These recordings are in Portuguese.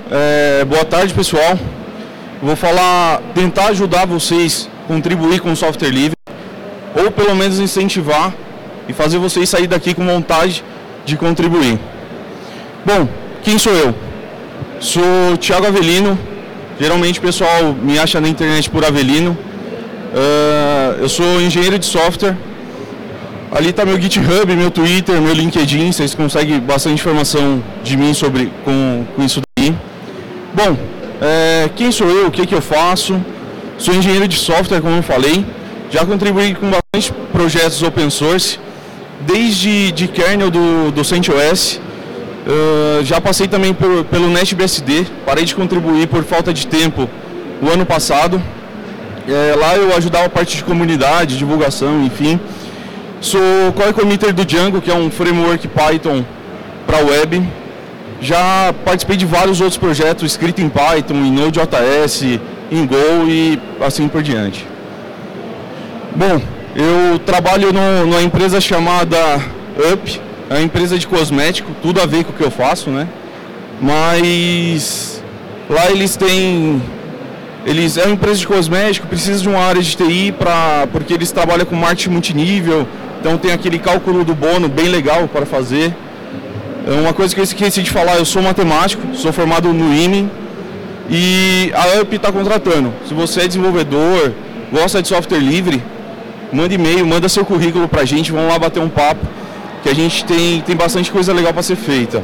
Boa tarde, pessoal. Vou tentar ajudar vocês a contribuir com o software livre, ou pelo menos incentivar e fazer vocês sair daqui com vontade de contribuir. Bom, quem sou eu? Sou Thiago Avelino, geralmente o pessoal me acha na internet por Avelino. Eu sou engenheiro de software. Ali está meu GitHub, meu Twitter, meu LinkedIn, vocês conseguem bastante informação de mim com isso daí. Bom, quem sou eu, o que eu faço? Sou engenheiro de software, como eu falei, já contribuí com bastante projetos open source, desde de kernel do CentOS, já passei também pelo NetBSD, parei de contribuir por falta de tempo o ano passado. Lá eu ajudava a parte de comunidade, divulgação, enfim. Sou core committer do Django, que é um framework Python para web. Já participei de vários outros projetos escritos em Python, em Node.js, em Go e assim por diante. Bom, eu trabalho numa empresa chamada Up, é uma empresa de cosmético, tudo a ver com o que eu faço, né? Mas lá é uma empresa de cosmético, precisa de uma área de TI porque eles trabalham com marketing multinível, então tem aquele cálculo do bono bem legal para fazer. Uma coisa que eu esqueci de falar, eu sou matemático, sou formado no IME e a UP está contratando. Se você é desenvolvedor, gosta de software livre, manda e-mail, manda seu currículo para a gente, vamos lá bater um papo, que a gente tem bastante coisa legal para ser feita.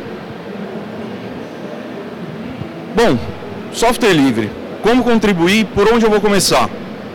Bom, software livre. Como contribuir? Por onde eu vou começar?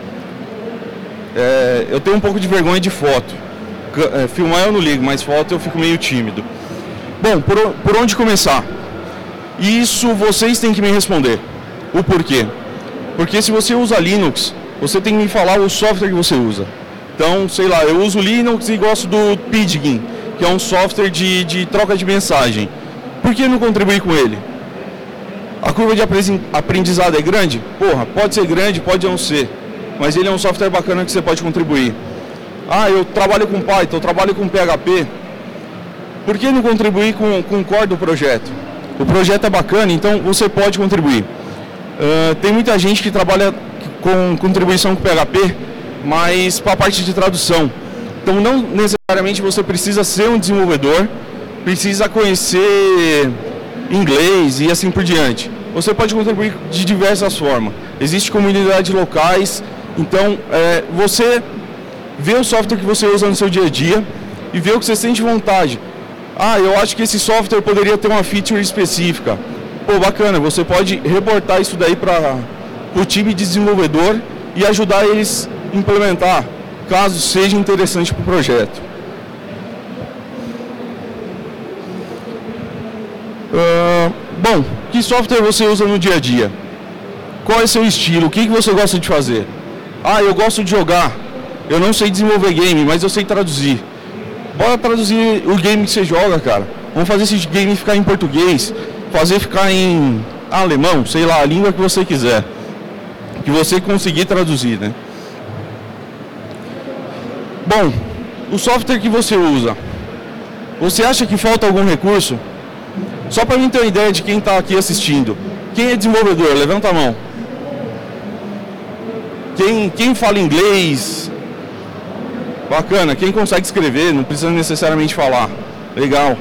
Eu tenho um pouco de vergonha de foto. Filmar eu não ligo, mas foto eu fico meio tímido. Bom, por onde começar? Isso vocês têm que me responder. O porquê? Porque se você usa Linux, você tem que me falar o software que você usa. Então, sei lá, eu uso Linux e gosto do Pidgin, que é um software de troca de mensagem. Por que não contribuir com ele? A curva de aprendizado é grande? Porra, pode ser grande, pode não ser. Mas ele é um software bacana que você pode contribuir. Eu trabalho com Python, eu trabalho com PHP. Por que não contribuir com o core do projeto? O projeto é bacana, então você pode contribuir. Tem muita gente que trabalha com contribuição com PHP, mas para a parte de tradução. Então não necessariamente você precisa ser um desenvolvedor, precisa conhecer inglês e assim por diante. Você pode contribuir de diversas formas. Existem comunidades locais, então você vê o software que você usa no seu dia a dia e vê o que você sente vontade. Eu acho que esse software poderia ter uma feature específica. Pô, bacana, você pode reportar isso daí para o time de desenvolvedor e ajudar eles a implementar, caso seja interessante para o projeto. Bom, que software você usa no dia a dia? Qual é seu estilo? O que você gosta de fazer? Eu gosto de jogar. Eu não sei desenvolver game, mas eu sei traduzir. Bora traduzir o game que você joga, cara. Vamos fazer esse game ficar em português, fazer ficar em alemão, sei lá, a língua que você quiser. Que você conseguir traduzir, né? Bom, o software que você usa. Você acha que falta algum recurso? Só para mim ter uma ideia de quem está aqui assistindo. Quem é desenvolvedor? Levanta a mão. Quem fala inglês? Bacana. Quem consegue escrever? Não precisa necessariamente falar. Legal.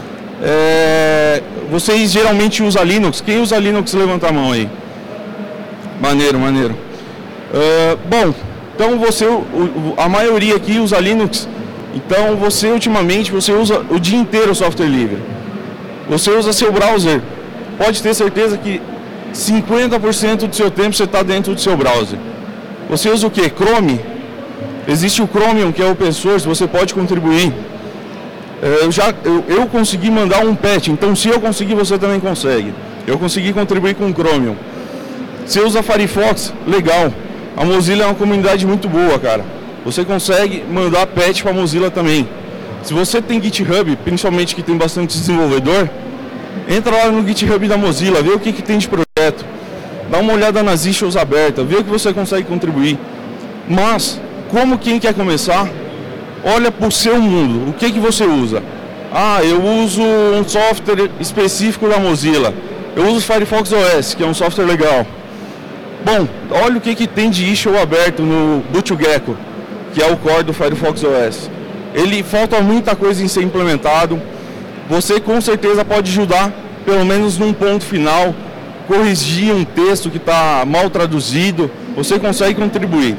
Vocês geralmente usam Linux? Quem usa Linux? Levanta a mão aí. Maneiro. Bom, então a maioria aqui usa Linux. Então ultimamente você usa o dia inteiro o software livre. Você usa seu browser, pode ter certeza que 50% do seu tempo você está dentro do seu browser. Você usa o que? Chrome? Existe o Chromium, que é open source, você pode contribuir. Eu consegui mandar um patch, então se eu conseguir, você também consegue. Eu consegui contribuir com o Chromium. Você usa Firefox? Legal. A Mozilla é uma comunidade muito boa, cara. Você consegue mandar patch para a Mozilla também. Se você tem GitHub, principalmente que tem bastante desenvolvedor, entra lá no GitHub da Mozilla, vê o que tem de projeto, dá uma olhada nas issues abertas, vê o que você consegue contribuir. Mas, como quem quer começar, olha para o seu mundo, o que você usa? Eu uso um software específico da Mozilla, Eu uso o Firefox OS, que é um software legal. Bom, olha o que tem de issue aberto no Boot2Gecko, que é o core do Firefox OS. Ele falta muita coisa em ser implementado. Você com certeza pode ajudar, pelo menos num ponto final, corrigir um texto que está mal traduzido. Você consegue contribuir.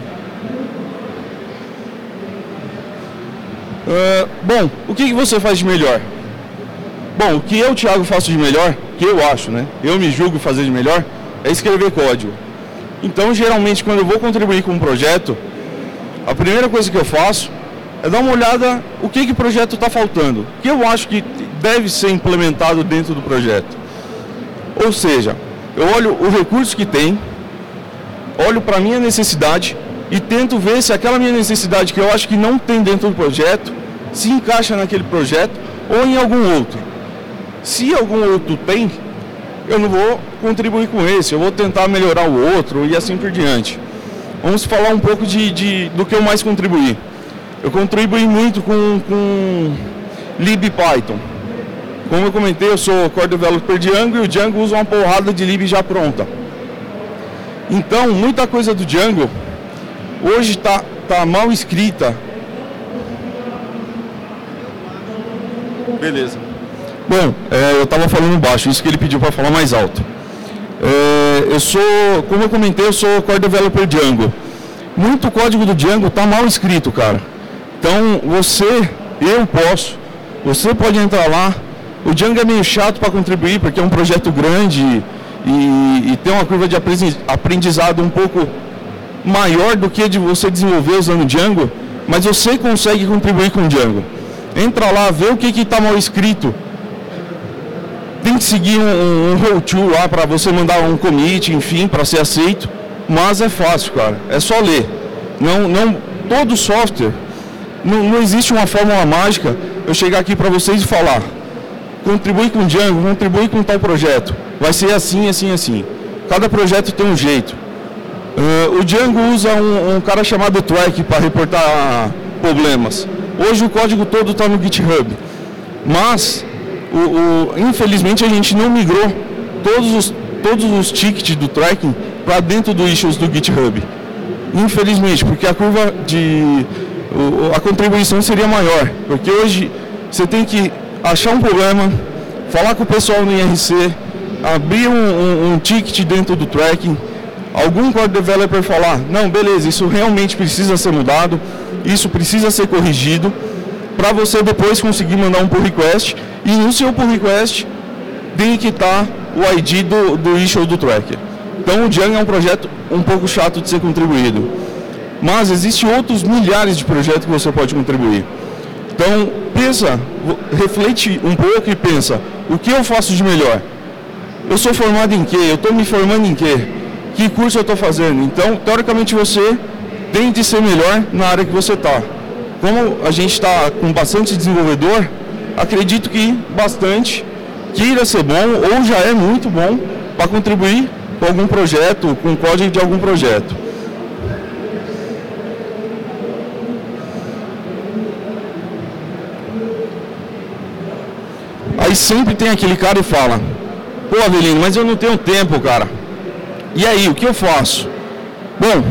Bom, o que você faz de melhor? Bom, o que eu, Thiago, faço de melhor, que eu acho, né? Eu me julgo fazer de melhor, é escrever código. Então, geralmente, quando eu vou contribuir com um projeto, a primeira coisa que eu faço é dar uma olhada o que o projeto está faltando, o que eu acho que deve ser implementado dentro do projeto. Ou seja, eu olho o recurso que tem, olho para a minha necessidade e tento ver se aquela minha necessidade que eu acho que não tem dentro do projeto se encaixa naquele projeto ou em algum outro. Se algum outro tem, eu não vou contribuir com esse, eu vou tentar melhorar o outro e assim por diante. Vamos falar um pouco do que eu mais contribuí. Eu contribuí muito com libpython. Como eu comentei, eu sou core developer Django e o Django usa uma porrada de lib já pronta. Então, muita coisa do Django hoje tá mal escrita. Beleza. Bom, eu estava falando baixo, isso que ele pediu para falar mais alto. Como eu comentei, eu sou core developer Django. Muito código do Django está mal escrito, cara. Então, você pode entrar lá. O Django é meio chato para contribuir, porque é um projeto grande e tem uma curva de aprendizado um pouco maior do que de você desenvolver usando Django, mas você consegue contribuir com o Django. Entra lá, vê o que está mal escrito. Tem que seguir um how-to lá para você mandar um commit, enfim, para ser aceito. Mas é fácil, cara. É só ler. Todo software, não existe uma fórmula mágica. Eu chegar aqui para vocês e falar: contribui com Django, contribui com tal projeto. Vai ser assim, assim, assim. Cada projeto tem um jeito. O Django usa um cara chamado Track para reportar problemas. Hoje o código todo está no GitHub. Mas infelizmente a gente não migrou todos os tickets do tracking para dentro do issues do GitHub. Infelizmente, porque a curva a contribuição seria maior. Porque hoje você tem que achar um problema, falar com o pessoal no IRC, abrir um ticket dentro do tracking, algum core developer falar: não, beleza, isso realmente precisa ser mudado, isso precisa ser corrigido, para você depois conseguir mandar um pull request. E no seu pull request tem que estar o ID do issue do tracker. Então o Django é um projeto um pouco chato de ser contribuído. Mas existem outros milhares de projetos que você pode contribuir. Então reflete um pouco e pensa: o que eu faço de melhor? Eu sou formado em quê? Eu estou me formando em quê? Que curso eu estou fazendo? Então, teoricamente, você tem de ser melhor na área que você está. Como a gente está com bastante desenvolvedor, acredito que bastante queira ser bom ou já é muito bom para contribuir com algum projeto, com o código de algum projeto. Aí sempre tem aquele cara e fala: pô, Avelino, mas eu não tenho tempo, cara. E aí, o que eu faço? Bom,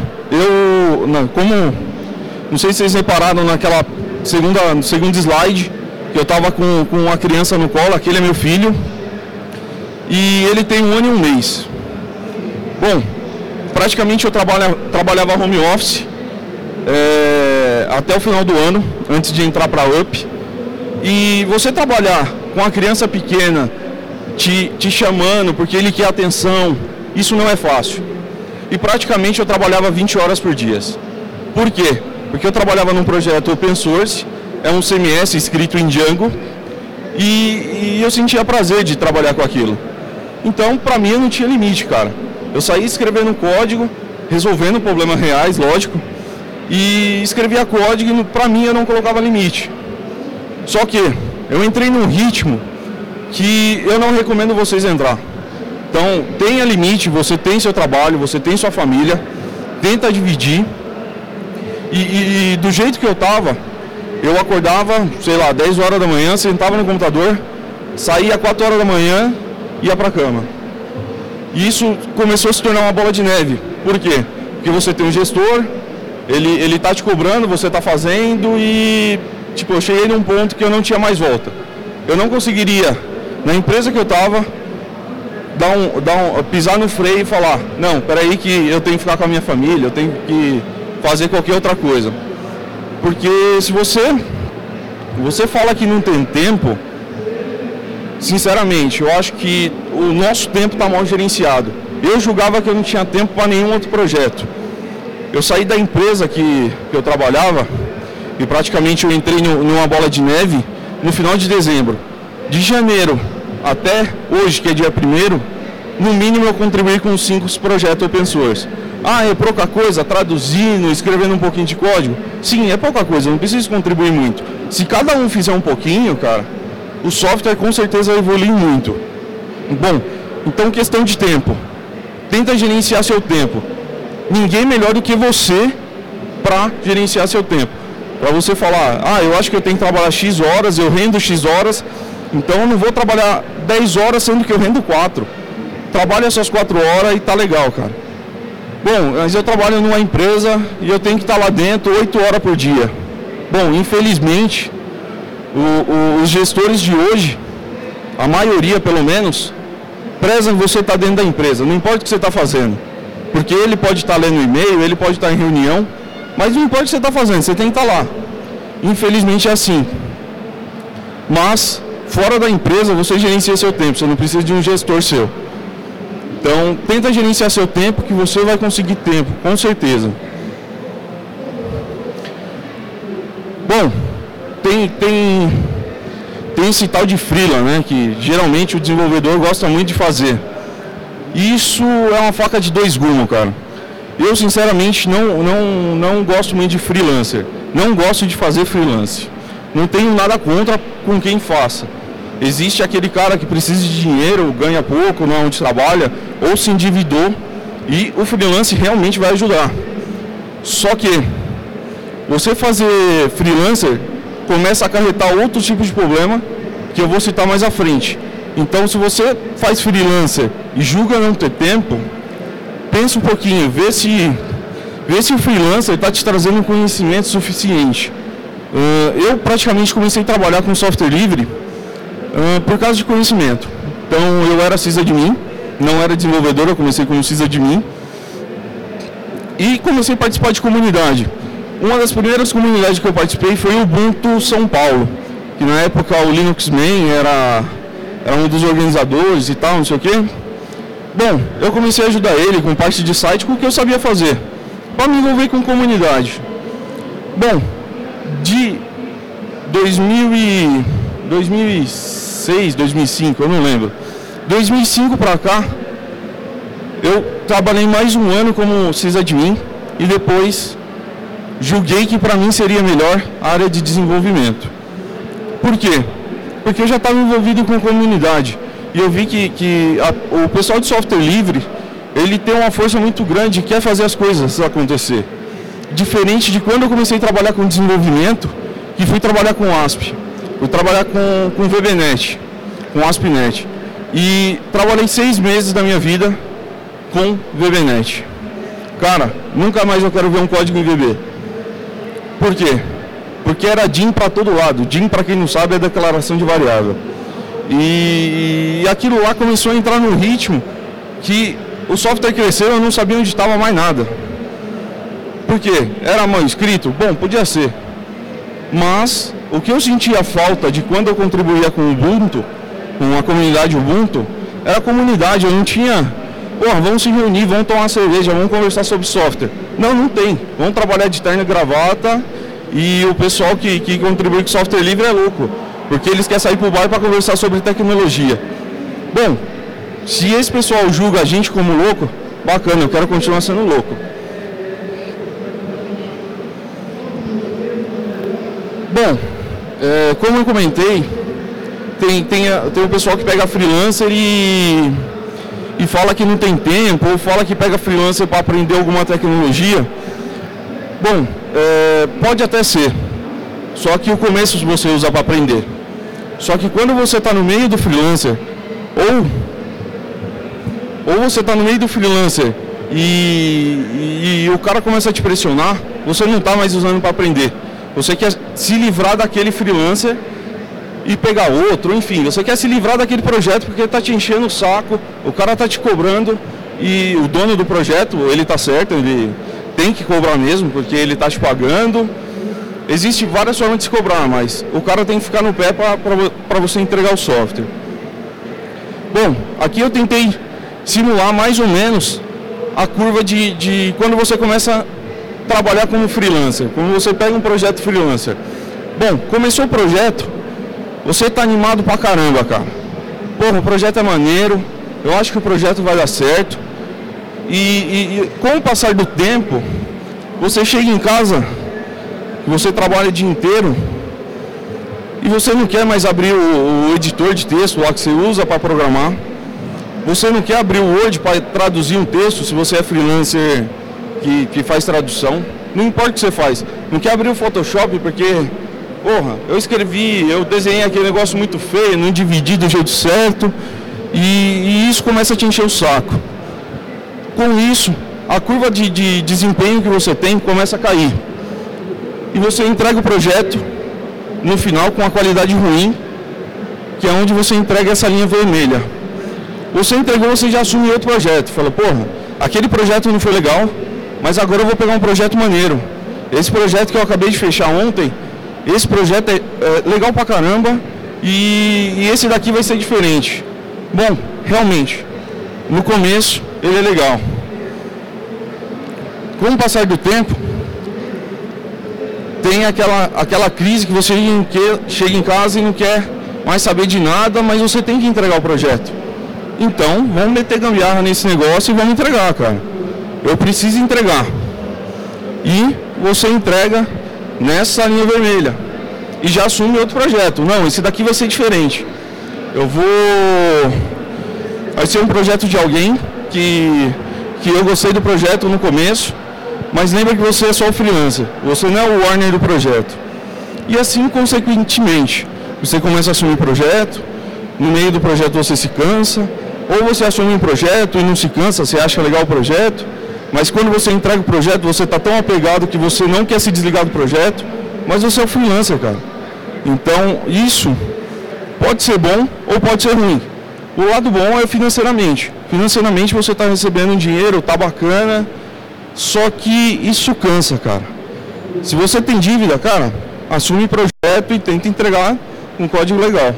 não sei se vocês repararam naquela no segundo slide, que eu estava com uma criança no colo. Aquele é meu filho, e ele tem 1 ano e 1 mês. Bom, praticamente eu trabalhava home office até o final do ano, antes de entrar para a UP. E você trabalhar com a criança pequena te chamando porque ele quer atenção, isso não é fácil. E praticamente eu trabalhava 20 horas por dia. Por quê? Porque eu trabalhava num projeto open source, é um CMS escrito em Django, e eu sentia prazer de trabalhar com aquilo. Então, para mim, não tinha limite, cara. Eu saía escrevendo código, resolvendo problemas reais, lógico, e escrevia código e, para mim, eu não colocava limite. Só que eu entrei num ritmo que eu não recomendo vocês entrar. Então, tenha limite, você tem seu trabalho, você tem sua família, tenta dividir. E do jeito que eu estava, eu acordava, 10 horas da manhã, sentava no computador, saía 4 horas da manhã, ia para a cama. E isso começou a se tornar uma bola de neve. Por quê? Porque você tem um gestor, ele tá te cobrando, você tá fazendo e, tipo, eu cheguei num ponto que eu não tinha mais volta. Eu não conseguiria, na empresa que eu tava, pisar no freio e falar, não, peraí que eu tenho que ficar com a minha família, eu tenho que fazer qualquer outra coisa. Porque se você fala que não tem tempo, sinceramente, eu acho que o nosso tempo está mal gerenciado. Eu julgava que eu não tinha tempo para nenhum outro projeto. Eu saí da empresa que eu trabalhava e praticamente eu entrei numa bola de neve no final de dezembro. De janeiro até hoje, que é dia 1º, no mínimo eu contribuí com 5 projetos open source. Ah, é pouca coisa, traduzindo, escrevendo um pouquinho de código? Sim, é pouca coisa, eu não preciso contribuir muito. Se cada um fizer um pouquinho, cara, o software com certeza vai evoluir muito. Bom, então questão de tempo. Tenta gerenciar seu tempo. Ninguém melhor do que você para gerenciar seu tempo. Para você falar, eu acho que eu tenho que trabalhar X horas, eu rendo X horas, então eu não vou trabalhar 10 horas sendo que eu rendo 4. Trabalha essas 4 horas e tá legal, cara. Bom, mas eu trabalho numa empresa e eu tenho que estar lá dentro 8 horas por dia. Bom, infelizmente, os gestores de hoje, a maioria pelo menos, prezam você estar dentro da empresa, não importa o que você está fazendo. Porque ele pode estar lendo e-mail, ele pode estar em reunião, mas não importa o que você está fazendo, você tem que estar lá. Infelizmente é assim. Mas, fora da empresa, você gerencia seu tempo, você não precisa de um gestor seu. Então, tenta gerenciar seu tempo que você vai conseguir tempo, com certeza. Bom, tem esse tal de freela, né, que geralmente o desenvolvedor gosta muito de fazer. Isso é uma faca de 2 gumes, cara. Eu, sinceramente, não gosto muito de freelancer. Não gosto de fazer freelance. Não tenho nada contra com quem faça. Existe aquele cara que precisa de dinheiro, ganha pouco, não é onde trabalha, ou se endividou, e o freelance realmente vai ajudar. Só que você fazer freelancer começa a acarretar outros tipos de problema que eu vou citar mais à frente. Então, se você faz freelancer e julga não ter tempo, pensa um pouquinho, vê se o freelancer está te trazendo conhecimento suficiente. Eu praticamente comecei a trabalhar com software livre por causa de conhecimento. Então, eu era sysadmin, não era desenvolvedor, eu comecei como sysadmin e comecei a participar de comunidade. Uma das primeiras comunidades que eu participei foi o Ubuntu São Paulo, que na época o Linux Man era um dos organizadores e tal, não sei o quê. Bom, eu comecei a ajudar ele com parte de site, com o que eu sabia fazer, para me envolver com comunidade. Bom, de 2006, 2005, eu não lembro. 2005 para cá, eu trabalhei mais um ano como sysadmin e depois julguei que para mim seria melhor a área de desenvolvimento. Por quê? Porque eu já estava envolvido com a comunidade e eu vi que o pessoal de software livre, ele tem uma força muito grande e quer fazer as coisas acontecer. Diferente de quando eu comecei a trabalhar com desenvolvimento, que fui trabalhar com ASP. Fui trabalhar com VBNet, com ASP.NET. E trabalhei 6 meses da minha vida com VBNet. Cara, nunca mais eu quero ver um código em VB. Por quê? Porque era DIN para todo lado. DIN, para quem não sabe, é declaração de variável. E aquilo lá começou a entrar num ritmo que o software cresceu e eu não sabia onde estava mais nada. Por quê? Era mal escrito? Bom, podia ser. Mas o que eu sentia falta de quando eu contribuía com o Ubuntu, com a comunidade Ubuntu, era a comunidade. Eu não tinha, vamos se reunir, vamos tomar uma cerveja, vamos conversar sobre software. Não tem. Vamos trabalhar de terno e gravata e o pessoal que contribui com software livre é louco, porque eles querem sair para o bar para conversar sobre tecnologia. Bom, se esse pessoal julga a gente como louco, bacana, eu quero continuar sendo louco. Bom, como eu comentei, tem o pessoal que pega freelancer e fala que não tem tempo, ou fala que pega freelancer para aprender alguma tecnologia. Bom, pode até ser, só que o começo você usa para aprender. Só que quando você está no meio do freelancer, ou Ou você está no meio do freelancer e o cara começa a te pressionar, você não está mais usando para aprender. Você quer se livrar daquele freelancer e pegar outro, enfim, você quer se livrar daquele projeto porque está te enchendo o saco, o cara está te cobrando e o dono do projeto, ele está certo, ele tem que cobrar mesmo porque ele está te pagando. Existem várias formas de se cobrar, mas o cara tem que ficar no pé para você entregar o software. Bom, aqui eu tentei simular mais ou menos a curva de quando você começa a trabalhar como freelancer, quando você pega um projeto freelancer. Bom, começou o projeto, você está animado pra caramba, cara. Porra, o projeto é maneiro, eu acho que o projeto vai dar certo. E com o passar do tempo, você chega em casa, você trabalha o dia inteiro, e você não quer mais abrir o editor de texto lá que você usa para programar. Você não quer abrir o Word para traduzir um texto, se você é freelancer que faz tradução. Não importa o que você faz. Não quer abrir o Photoshop porque, porra, eu desenhei aquele negócio muito feio, não dividi do jeito certo. E isso começa a te encher o saco. Com isso, a curva de desempenho que você tem começa a cair. E você entrega o projeto no final com a qualidade ruim, que é onde você entrega essa linha vermelha. Você entregou, você já assume outro projeto. Fala, porra, aquele projeto não foi legal, mas agora eu vou pegar um projeto maneiro. Esse projeto que eu acabei de fechar ontem, esse projeto é legal pra caramba e esse daqui vai ser diferente. Bom, realmente, no começo ele é legal. Com o passar do tempo, tem aquela crise que você chega em casa e não quer mais saber de nada, mas você tem que entregar o projeto. Então, vamos meter gambiarra nesse negócio e vamos entregar, cara. Eu preciso entregar. E você entrega nessa linha vermelha. E já assume outro projeto. Não, esse daqui vai ser diferente. Vai ser um projeto de alguém que eu gostei do projeto no começo, mas lembra que você é só o freelancer. Você não é o owner do projeto. E assim, consequentemente, você começa a assumir o projeto, no meio do projeto você se cansa, ou você assume um projeto e não se cansa, você acha legal o projeto, mas quando você entrega o projeto, você está tão apegado que você não quer se desligar do projeto, mas você é o freelancer, cara. Então, isso pode ser bom ou pode ser ruim. O lado bom é financeiramente. Financeiramente você está recebendo um dinheiro, está bacana, só que isso cansa, cara. Se você tem dívida, cara, assume o projeto e tenta entregar um código legal.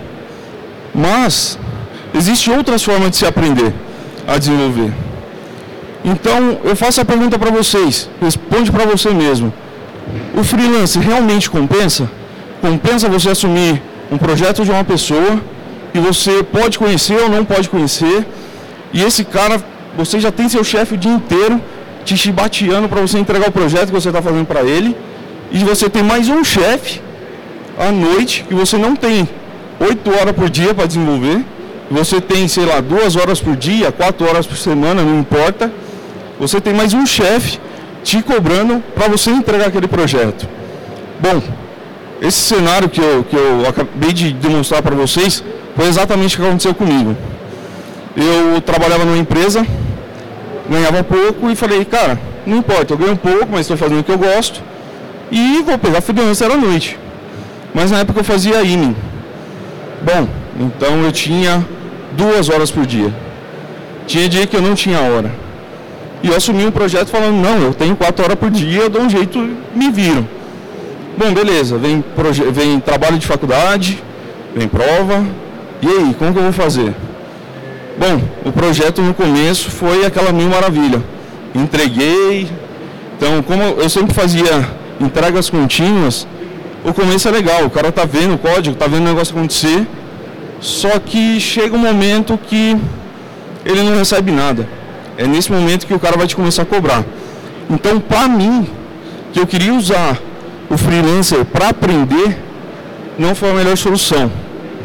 Mas existem outras formas de se aprender a desenvolver. Então, eu faço a pergunta para vocês, responde para você mesmo. O freelance realmente compensa? Compensa você assumir um projeto de uma pessoa que você pode conhecer ou não pode conhecer, e esse cara, você já tem seu chefe o dia inteiro te chibateando para você entregar o projeto que você está fazendo para ele, e você tem mais um chefe à noite que você não tem 8 horas por dia para desenvolver, você tem, sei lá, 2 horas por dia, 4 horas por semana, não importa, você tem mais um chefe te cobrando para você entregar aquele projeto. Bom, esse cenário que eu acabei de demonstrar para vocês foi exatamente o que aconteceu comigo. Eu trabalhava numa empresa, ganhava pouco e falei, cara, não importa, eu ganho pouco, mas estou fazendo o que eu gosto e vou pegar freelancer à noite. Mas na época eu fazia IME. Bom, então eu tinha 2 horas por dia. Tinha dia que eu não tinha hora. E eu assumi um projeto falando, não, eu tenho 4 horas por dia, eu dou um jeito, me viro. Bom, beleza, vem trabalho de faculdade, vem prova, e aí, como que eu vou fazer? Bom, o projeto no começo foi aquela mil maravilha. Entreguei, então como eu sempre fazia entregas contínuas, o começo é legal, o cara tá vendo o código, tá vendo o negócio acontecer, só que chega um momento que ele não recebe nada. É nesse momento que o cara vai te começar a cobrar. Então, para mim, que eu queria usar o freelancer para aprender, não foi a melhor solução.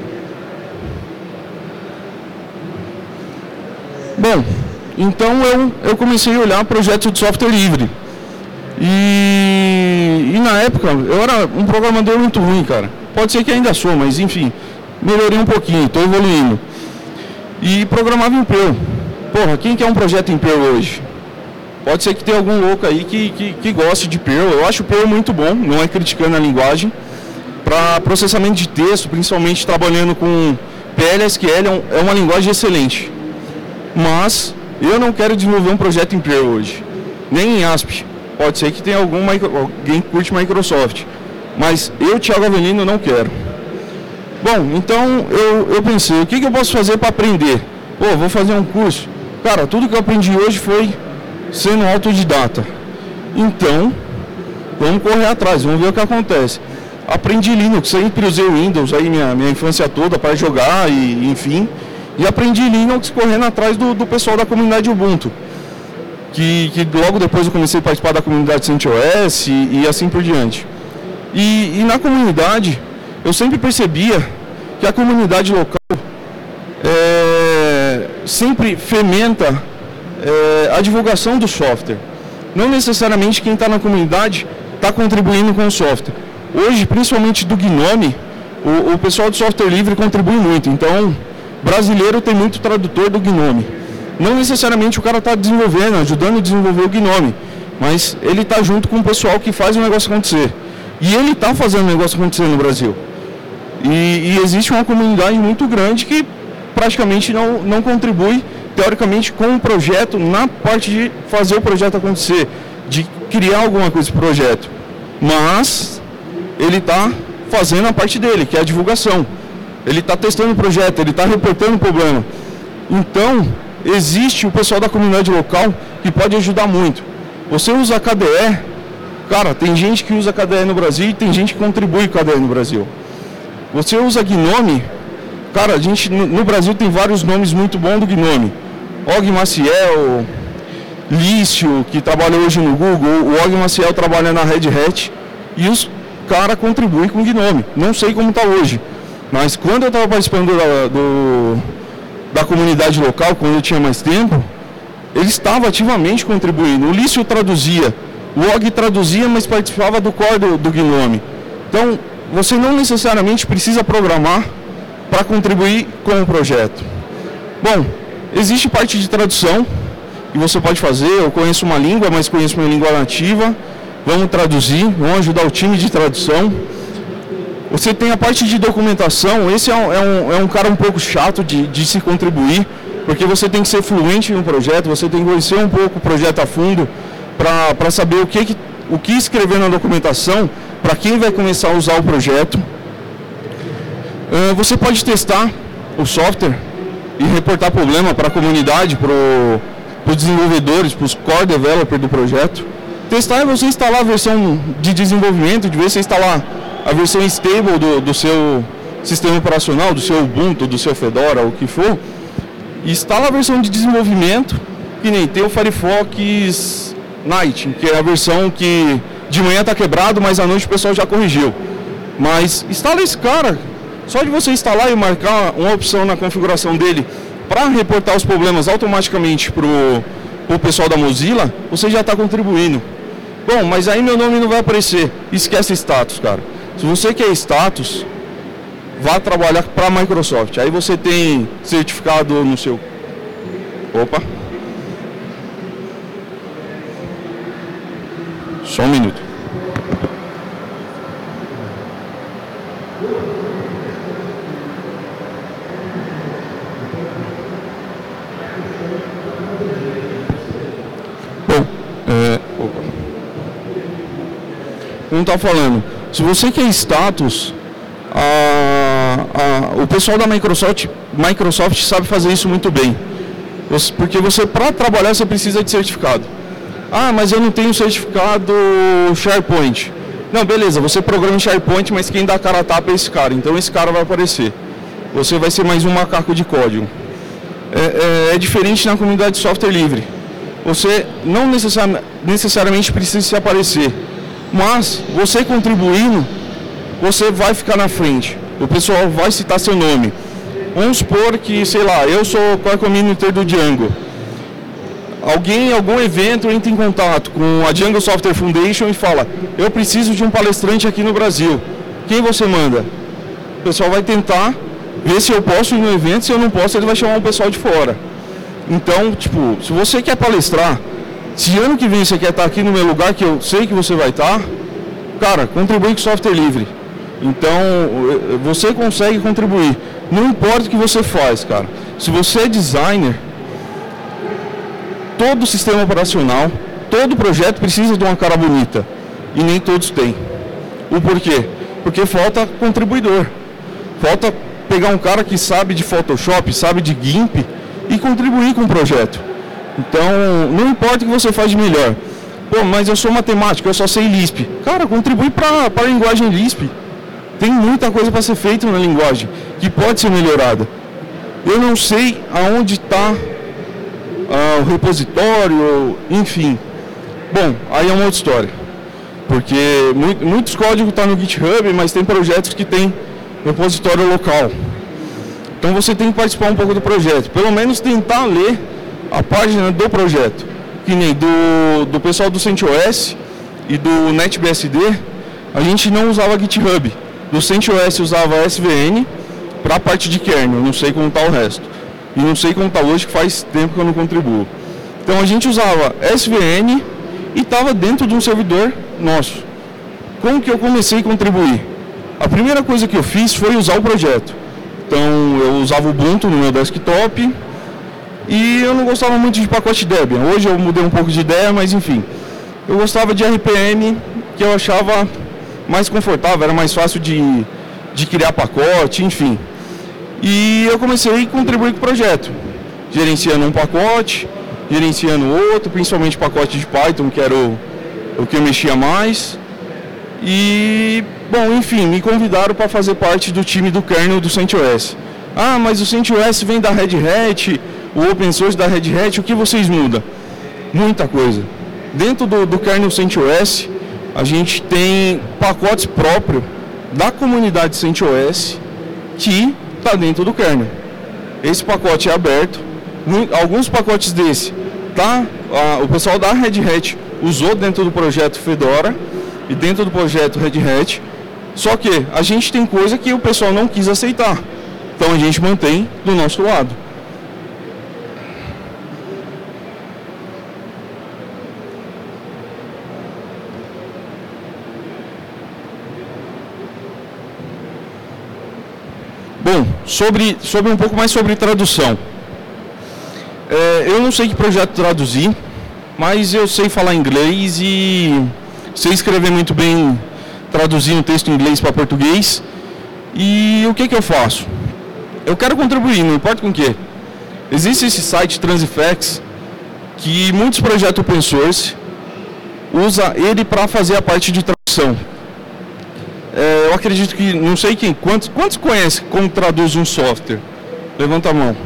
Bom, então eu comecei a olhar projetos de software livre. E na época eu era um programador muito ruim, cara. Pode ser que ainda sou, mas enfim, melhorei um pouquinho, estou evoluindo. E programava em Perl. porra, quem quer um projeto em Perl hoje? Pode ser que tenha algum louco aí que goste de Perl. Eu acho o Perl muito bom, não é criticando a linguagem. Para processamento de texto, principalmente trabalhando com PLSQL, é uma linguagem excelente. Mas eu não quero desenvolver um projeto em Perl hoje, nem em ASP. Pode ser que tenha alguém que curte Microsoft, mas eu, Thiago Avelino, não quero. Bom, então eu pensei, o que eu posso fazer para aprender? Pô, vou fazer um curso. Cara, tudo que eu aprendi hoje foi sendo autodidata. Então, vamos correr atrás, vamos ver o que acontece. Aprendi Linux, sempre usei o Windows aí minha infância toda para jogar e enfim. E aprendi Linux correndo atrás do pessoal da comunidade Ubuntu. Que logo depois eu comecei a participar da comunidade CentOS e assim por diante. E na comunidade, eu sempre percebia que a comunidade local sempre fomenta a divulgação do software. Não necessariamente quem está na comunidade está contribuindo com o software. Hoje, principalmente do GNOME, o pessoal do software livre contribui muito. Então, brasileiro tem muito tradutor do GNOME. Não necessariamente o cara está desenvolvendo, ajudando a desenvolver o GNOME, mas ele está junto com o pessoal que faz o negócio acontecer. E ele está fazendo o negócio acontecer no Brasil. E existe uma comunidade muito grande que praticamente não contribui, teoricamente, com o projeto na parte de fazer o projeto acontecer, de criar alguma coisa para o projeto. Mas ele está fazendo a parte dele, que é a divulgação. Ele está testando o projeto, ele está reportando o problema. Então, existe o pessoal da comunidade local que pode ajudar muito. Você usa KDE, cara, tem gente que usa KDE no Brasil e tem gente que contribui com KDE no Brasil. Você usa GNOME, cara, a gente no Brasil tem vários nomes muito bons do GNOME. Og Maciel, Lício, que trabalha hoje no Google, o Og Maciel trabalha na Red Hat e os caras contribuem com o GNOME. Não sei como está hoje, mas quando eu estava participando da comunidade local, quando eu tinha mais tempo, ele estava ativamente contribuindo. O Lício traduzia, o Og traduzia, mas participava do core do GNOME. Então, você não necessariamente precisa programar para contribuir com o projeto. Bom, existe parte de tradução que você pode fazer. Eu conheço uma língua, mas conheço minha língua nativa. Vamos traduzir, vamos ajudar o time de tradução. Você tem a parte de documentação. Esse é um cara um pouco chato de se contribuir, porque você tem que ser fluente no projeto, você tem que conhecer um pouco o projeto a fundo para saber o que escrever na documentação para quem vai começar a usar o projeto. Você pode testar o software e reportar problema para a comunidade, para os desenvolvedores, para os core developers do projeto. Testar é você instalar a versão de desenvolvimento, de ver se instalar a versão stable do seu sistema operacional, do seu Ubuntu, do seu Fedora, o que for. E instala a versão de desenvolvimento, que nem tem o Firefox Night, que é a versão que de manhã está quebrado, mas à noite o pessoal já corrigiu. Mas instala esse cara. Só de você instalar e marcar uma opção na configuração dele para reportar os problemas automaticamente para o pessoal da Mozilla, você já está contribuindo. Bom, mas aí meu nome não vai aparecer. Esquece status, cara. Se você quer status, vá trabalhar para a Microsoft. Aí você tem certificado no seu... Opa. Só um minuto. Como está falando, se você quer status, o pessoal da Microsoft sabe fazer isso muito bem. Porque você, para trabalhar, você precisa de certificado. Ah, mas eu não tenho certificado SharePoint. Não, beleza, você programa em SharePoint, mas quem dá a cara a tapa é esse cara. Então esse cara vai aparecer. Você vai ser mais um macaco de código. É diferente na comunidade de software livre. Você não necessariamente precisa se aparecer. Mas você contribuindo, você vai ficar na frente. O pessoal vai citar seu nome. Vamos supor que, sei lá, eu sou Core Community do Django. Alguém em algum evento entra em contato com a Django Software Foundation e fala: eu preciso de um palestrante aqui no Brasil. Quem você manda? O pessoal vai tentar ver se eu posso ir no evento. Se eu não posso, ele vai chamar um pessoal de fora. Então, tipo, se você quer palestrar, se ano que vem você quer estar aqui no meu lugar, que eu sei que você vai estar, cara, contribui com software livre. Então, você consegue contribuir. Não importa o que você faz, cara. Se você é designer, todo sistema operacional, todo projeto precisa de uma cara bonita. E nem todos têm. O porquê? Porque falta contribuidor. Falta pegar um cara que sabe de Photoshop, sabe de GIMP e contribuir com o projeto. Então, não importa o que você faz de melhor. Pô, mas eu sou matemático, eu só sei Lisp. Cara, contribui para a linguagem Lisp. Tem muita coisa para ser feita na linguagem que pode ser melhorada. Eu não sei aonde está o repositório, enfim. Bom, aí é uma outra história. Porque muitos códigos estão no GitHub, mas tem projetos que tem repositório local. Então você tem que participar um pouco do projeto. Pelo menos tentar ler a página do projeto. Que nem do pessoal do CentOS e do NetBSD, a gente não usava GitHub. Do CentOS usava SVN para a parte de kernel, não sei como está o resto. E não sei como está hoje, que faz tempo que eu não contribuo. Então a gente usava SVN e estava dentro de um servidor nosso. Como que eu comecei a contribuir? A primeira coisa que eu fiz foi usar o projeto. Então eu usava o Ubuntu no meu desktop e eu não gostava muito de pacote Debian. Hoje eu mudei um pouco de ideia, mas enfim. Eu gostava de RPM, que eu achava mais confortável, era mais fácil de criar pacote, enfim. E eu comecei a contribuir com o projeto, gerenciando um pacote, gerenciando outro, principalmente pacote de Python, que era o que eu mexia mais. E, bom, enfim, me convidaram para fazer parte do time do kernel do CentOS. Ah, mas o CentOS vem da Red Hat, o open source da Red Hat, o que vocês mudam? Muita coisa. Dentro do kernel CentOS, a gente tem pacotes próprios da comunidade CentOS que está dentro do kernel. Esse pacote é aberto. Alguns pacotes desse o pessoal da Red Hat usou dentro do projeto Fedora e dentro do projeto Red Hat. Só que a gente tem coisa que o pessoal não quis aceitar. Então a gente mantém do nosso lado. Bom, sobre um pouco mais sobre tradução. Eu não sei que projeto traduzir, mas eu sei falar inglês e sei escrever muito bem, traduzir um texto em inglês para português. E o que eu faço? Eu quero contribuir, não importa com o que. Existe esse site Transifex, que muitos projetos open source usam ele para fazer a parte de tradução. Eu acredito que, não sei quantos conhecem como traduz um software? Levanta a mão.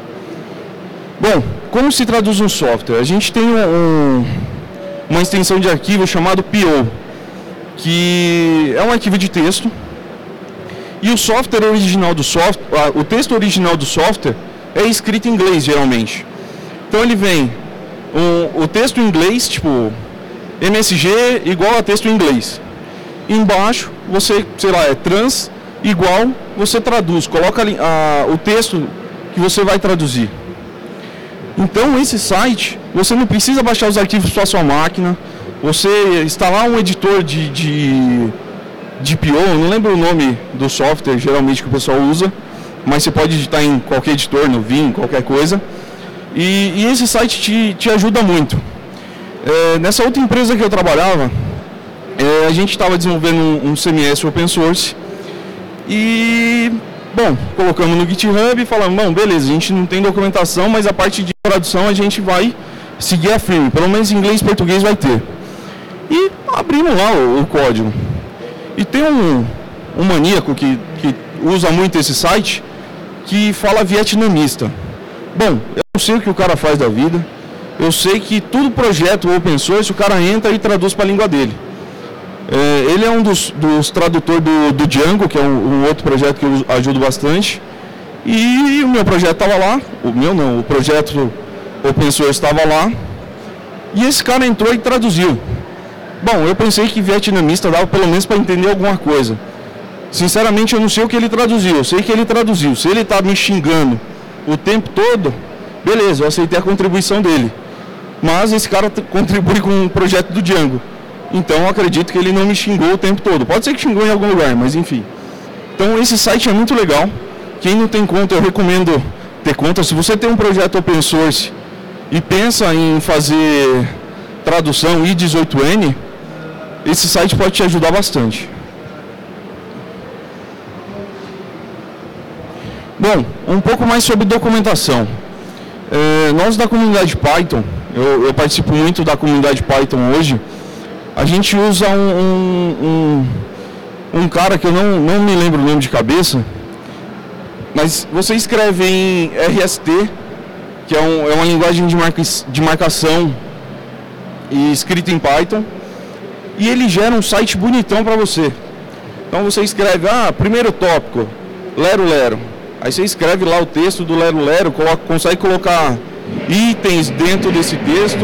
Bom, como se traduz um software? A gente tem uma extensão de arquivo chamado PO, que é um arquivo de texto, e o software original do software, o texto original do software é escrito em inglês, geralmente. Então ele vem o texto em inglês, tipo MSG igual a texto em inglês. Embaixo, você, sei lá, é trans igual, você traduz, coloca ali, o texto que você vai traduzir. Então, esse site, você não precisa baixar os arquivos para a sua máquina, você instalar um editor de PO, eu não lembro o nome do software, geralmente, que o pessoal usa, mas você pode editar em qualquer editor, no Vim, qualquer coisa. E esse site te ajuda muito. Nessa outra empresa que eu trabalhava, a gente estava desenvolvendo um CMS open source e, bom, colocamos no GitHub e falamos, bom, beleza, a gente não tem documentação, mas a parte de tradução a gente vai seguir a firme, pelo menos em inglês e português vai ter. E abrimos lá o código. E tem um maníaco que usa muito esse site, que fala vietnamita. Bom, eu não sei o que o cara faz da vida, eu sei que todo projeto open source o cara entra e traduz para a língua dele. Ele é um dos tradutores do Django, que é um outro projeto que eu ajudo bastante. E o meu projeto estava lá, o projeto open source estava lá. E esse cara entrou e traduziu. Bom, eu pensei que vietnamita dava pelo menos para entender alguma coisa. Sinceramente, eu não sei o que ele traduziu, eu sei que ele traduziu. Se ele está me xingando o tempo todo, Beleza, eu aceitei a contribuição dele. Mas esse cara contribui com o projeto do Django. Então eu acredito que ele não me xingou o tempo todo. Pode ser que xingou em algum lugar, mas enfim. Então esse site é muito legal. Quem não tem conta, eu recomendo ter conta. Se você tem um projeto open source e pensa em fazer tradução I18N, esse site pode te ajudar bastante. Bom, um pouco mais sobre documentação. Nós da comunidade Python, eu participo muito da comunidade Python hoje, a gente usa um cara que eu não me lembro o nome de cabeça, mas você escreve em RST, que é uma linguagem de marcação e escrita em Python, e ele gera um site bonitão para você. Então você escreve, primeiro tópico, lero lero. Aí você escreve lá o texto do lero lero, consegue colocar itens dentro desse texto.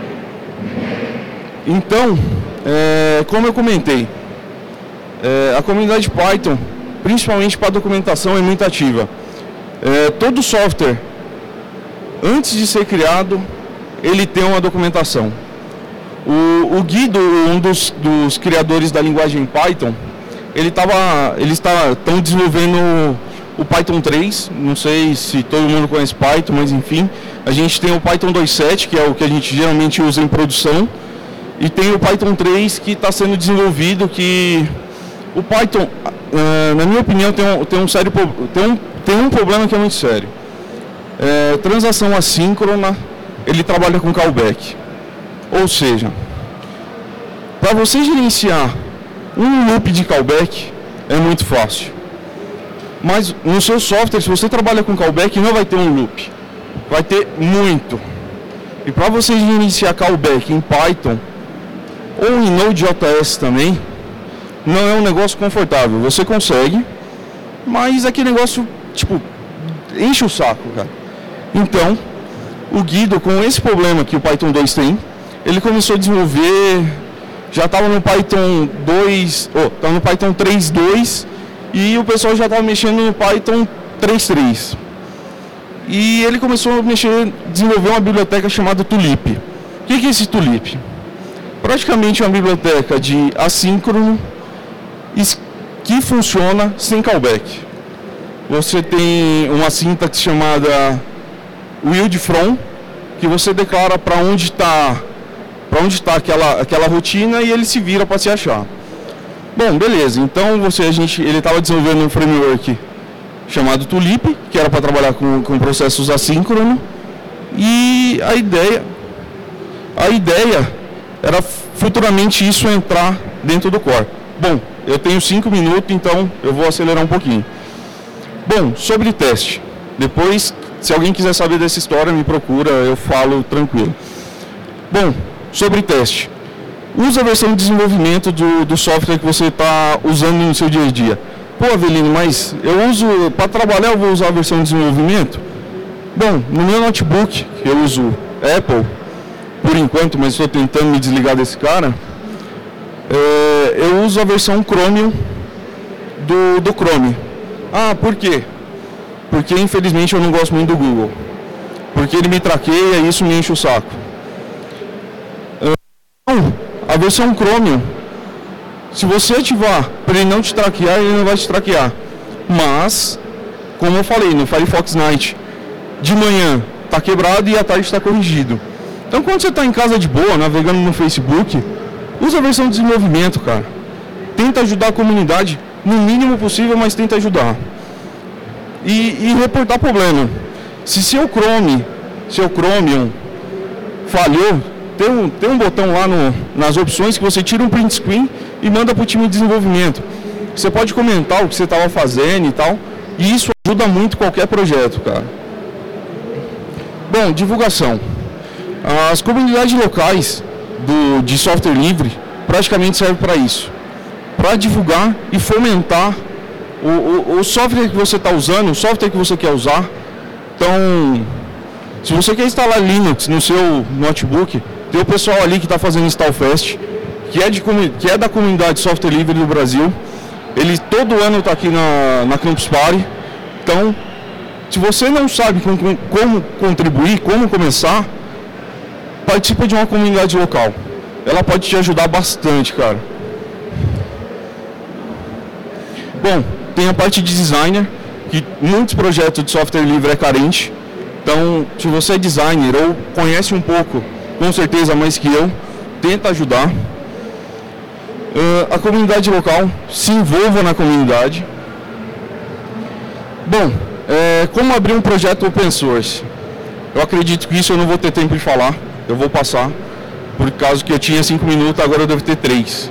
Então, como eu comentei, a comunidade Python, principalmente para documentação, é muito ativa. Todo software, antes de ser criado, ele tem uma documentação. O Guido, um dos criadores da linguagem Python, eles estão desenvolvendo o Python 3, não sei se todo mundo conhece Python, mas enfim, a gente tem o Python 2.7, que é o que a gente geralmente usa em produção, e tem o Python 3 que está sendo desenvolvido, que o Python, na minha opinião, tem um problema que é muito sério. Transação assíncrona, ele trabalha com callback. Ou seja, para você gerenciar um loop de callback é muito fácil. Mas no seu software, se você trabalha com callback, não vai ter um loop. Vai ter muito. E para você gerenciar callback em Python ou em Node.js também, não é um negócio confortável. Você consegue, mas aquele negócio, enche o saco, cara. Então, o Guido, com esse problema que o Python 2 tem, ele começou a desenvolver, já estava no Python 3.2 e o pessoal já estava mexendo no Python 3.3. E ele começou a desenvolver uma biblioteca chamada Tulip. O que é esse Tulip? Praticamente uma biblioteca de assíncrono que funciona sem callback. Você tem uma sintaxe chamada build from, que você declara para onde está aquela rotina e ele se vira para se achar. Bom, beleza. Então ele estava desenvolvendo um framework chamado Tulip, que era para trabalhar com processos assíncronos, e a ideia era futuramente isso entrar dentro do core. Bom, eu tenho 5 minutos, então eu vou acelerar um pouquinho. Bom, sobre teste. Depois, se alguém quiser saber dessa história, me procura, eu falo tranquilo. Bom, sobre teste. Usa a versão de desenvolvimento do software que você está usando no seu dia a dia. Pô, Avelino, mas eu uso, para trabalhar eu vou usar a versão de desenvolvimento? Bom, no meu notebook, eu uso Apple, por enquanto, mas estou tentando me desligar desse cara, eu uso a versão Chromium do Chrome. Por quê? Porque infelizmente eu não gosto muito do Google. Porque ele me traqueia e isso me enche o saco. A versão Chromium, se você ativar para ele não te traquear, ele não vai te traquear. Mas, como eu falei, no Firefox Night, de manhã está quebrado e à tarde está corrigido. Então, quando você está em casa de boa, navegando no Facebook, usa a versão de desenvolvimento, cara. Tenta ajudar a comunidade, no mínimo possível, mas tenta ajudar. E reportar problema. Se seu Chromium falhou, tem um botão lá nas opções que você tira um print screen e manda para o time de desenvolvimento. Você pode comentar o que você estava fazendo e tal, e isso ajuda muito qualquer projeto, cara. Bom, divulgação. As comunidades locais de software livre praticamente servem para isso. Para divulgar e fomentar o software que você está usando, o software que você quer usar. Então, se você quer instalar Linux no seu notebook, tem o pessoal ali que está fazendo InstallFest, que é da comunidade software livre do Brasil. Ele todo ano está aqui na Campus Party. Então, Se você não sabe como contribuir, como começar, participa de uma comunidade local. Ela pode te ajudar bastante, cara. Bom, tem a parte de designer, que muitos projetos de software livre é carente. Então, se você é designer ou conhece um pouco, com certeza mais que eu, tenta ajudar. A comunidade local, se envolva na comunidade. Bom, como abrir um projeto open source? Eu acredito que isso eu não vou ter tempo de falar, eu vou passar. Por causa que eu tinha 5 minutos, agora eu devo ter 3.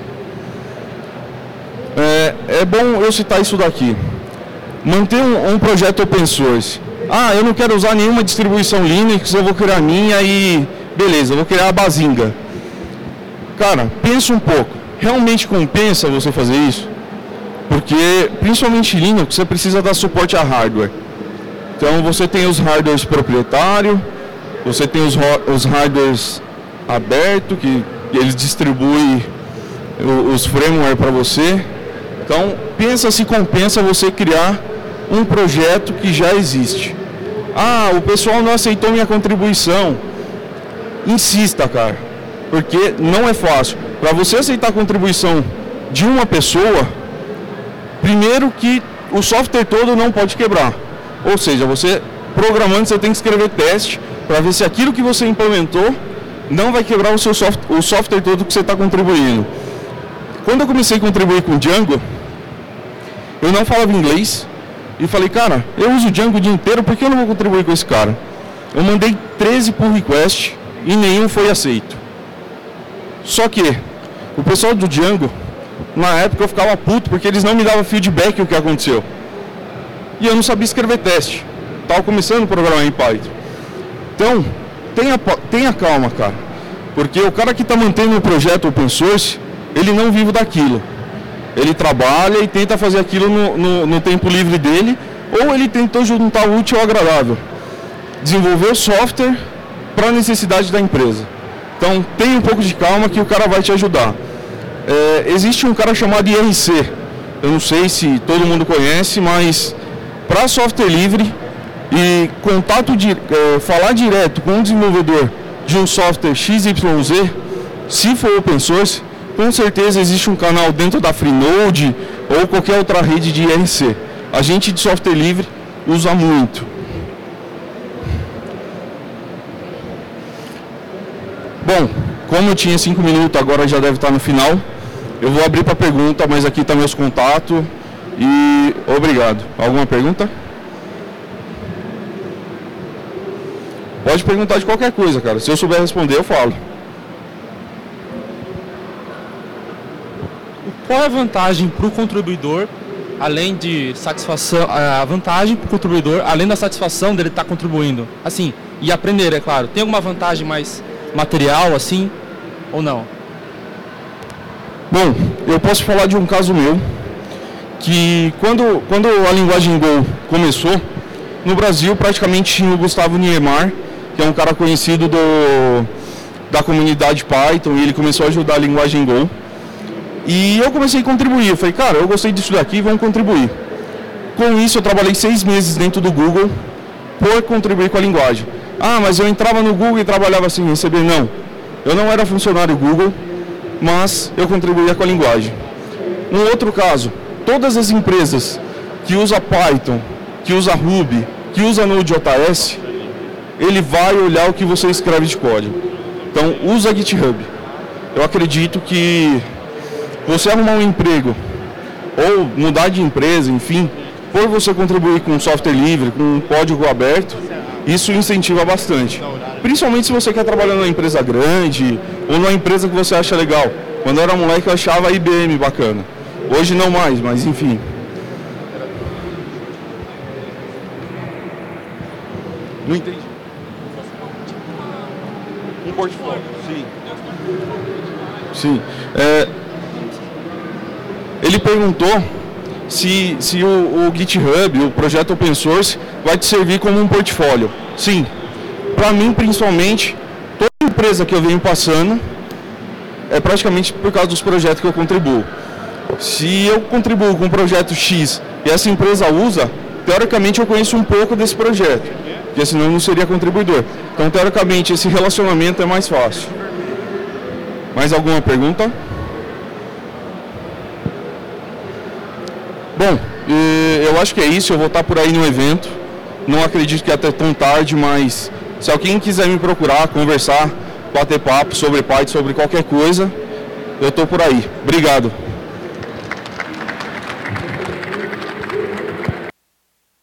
É bom eu citar isso daqui. Manter um projeto open source. Ah, eu não quero usar nenhuma distribuição Linux, eu vou criar a minha e beleza, eu vou criar a Bazinga. Cara, pensa um pouco. Realmente compensa você fazer isso? Porque, principalmente Linux, você precisa dar suporte a hardware. Então você tem os hardwares proprietários, você tem os hardwares abertos, que eles distribuem os firmware para você. Então, pensa se compensa você criar um projeto que já existe. Ah, o pessoal não aceitou minha contribuição. Insista, cara, porque não é fácil. Para você aceitar a contribuição de uma pessoa, primeiro que o software todo não pode quebrar. Ou seja, você programando, você tem que escrever teste para ver se aquilo que você implementou não vai quebrar o software todo que você está contribuindo. Quando eu comecei a contribuir com Django, eu não falava inglês e falei, cara, eu uso Django o dia inteiro, por que eu não vou contribuir com esse cara? Eu mandei 13 pull requests e nenhum foi aceito. Só que o pessoal do Django, na época eu ficava puto porque eles não me davam feedback do que aconteceu. E eu não sabia escrever teste. Estava começando a programar em Python. Então, tenha calma, cara. Porque o cara que está mantendo o projeto open source, ele não vive daquilo. Ele trabalha e tenta fazer aquilo no tempo livre dele, ou ele tentou juntar o útil ao agradável. Desenvolver o software para a necessidade da empresa. Então, tenha um pouco de calma que o cara vai te ajudar. Existe um cara chamado IRC. Eu não sei se todo mundo conhece, mas para software livre e falar direto com um desenvolvedor de um software XYZ, se for open source, com certeza existe um canal dentro da Freenode ou qualquer outra rede de IRC. A gente de software livre usa muito. Bom, como eu tinha 5 minutos, agora já deve estar no final. Eu vou abrir para pergunta, mas aqui estão meus contatos. E obrigado. Alguma pergunta? Pode perguntar de qualquer coisa, cara. Se eu souber responder, eu falo. Qual é a vantagem para o contribuidor, além de satisfação, a vantagem para o contribuidor, além da satisfação dele estar contribuindo? Assim, e aprender, é claro. Tem alguma vantagem mais material, assim, ou não? Bom, eu posso falar de um caso meu, que quando a linguagem Go começou, no Brasil praticamente tinha o Gustavo Niemeyer, que é um cara conhecido da comunidade Python, e ele começou a ajudar a linguagem Go. E eu comecei a contribuir, eu falei, cara, eu gostei disso daqui, vamos contribuir. Com isso eu trabalhei 6 meses dentro do Google por contribuir com a linguagem. Ah, mas eu entrava no Google e trabalhava sem receber. Não, eu não era funcionário Google, mas eu contribuía com a linguagem. Um outro caso, todas as empresas que usam Python, que usam Ruby, que usam Node.js, ele vai olhar o que você escreve de código. Então, usa GitHub. Eu acredito que você arrumar um emprego ou mudar de empresa, enfim, por você contribuir com software livre, com um código aberto, isso incentiva bastante. Principalmente se você quer trabalhar numa empresa grande ou numa empresa que você acha legal. Quando eu era moleque eu achava a IBM bacana. Hoje não mais, mas enfim. Não entendi. Um portfólio, sim. Sim. Ele perguntou se o GitHub, o projeto open source, vai te servir como um portfólio. Sim. Para mim, principalmente, toda empresa que eu venho passando é praticamente por causa dos projetos que eu contribuo. Se eu contribuo com um projeto X e essa empresa usa, teoricamente eu conheço um pouco desse projeto, porque senão eu não seria contribuidor. Então, teoricamente, esse relacionamento é mais fácil. Mais alguma pergunta? Bom, eu acho que é isso, eu vou estar por aí no evento. Não acredito que até tão tarde, mas se alguém quiser me procurar, conversar, bater papo sobre Python, sobre qualquer coisa, eu estou por aí. Obrigado.